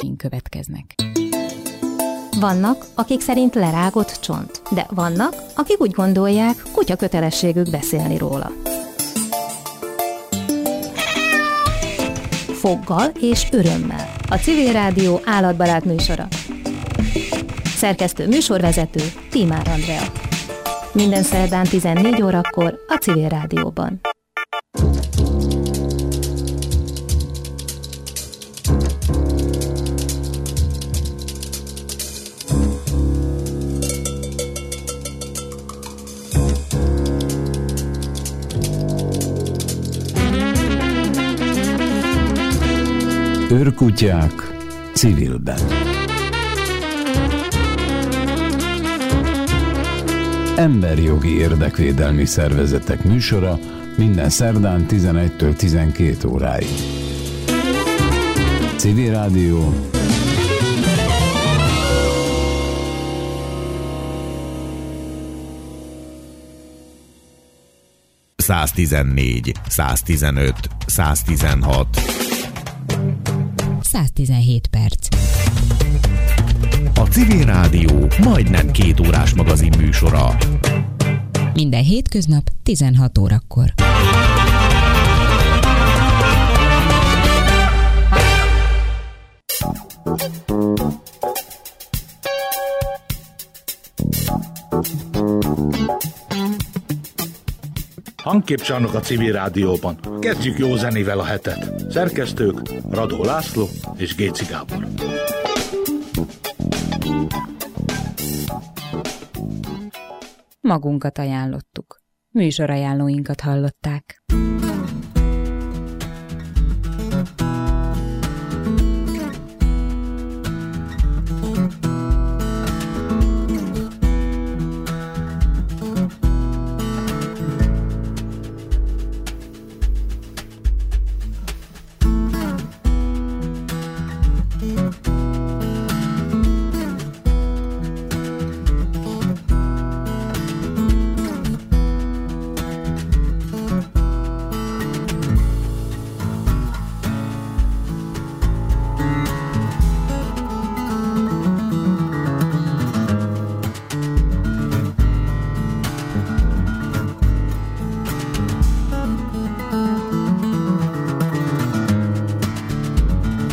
ajánlásaink következnek. Vannak, akik szerint lerágott csont, de vannak, akik úgy gondolják, kutya kötelességük beszélni róla. Foggal és örömmel. A Civil Rádió állatbarát műsora. Szerkesztő műsorvezető Tímár Andrea. Minden szerdán 14 órakor a Civil Rádióban. Őrkutyák civilben. Emberjogi érdekvédelmi szervezetek műsora minden szerdán 11-től 12 óráig. Civil Rádió. ...114, 115, 116. 117 perc. A Civil Rádió majdnem 2 órás magazin műsora. Minden hétköznap 16 órakor. Hangképcsarnok a Civil Rádióban. Kezdjük jó zenével a hetet. Szerkesztők Radó László és Géci Gábor. Magunkat ajánlottuk. Műsorajánlóinkat hallották.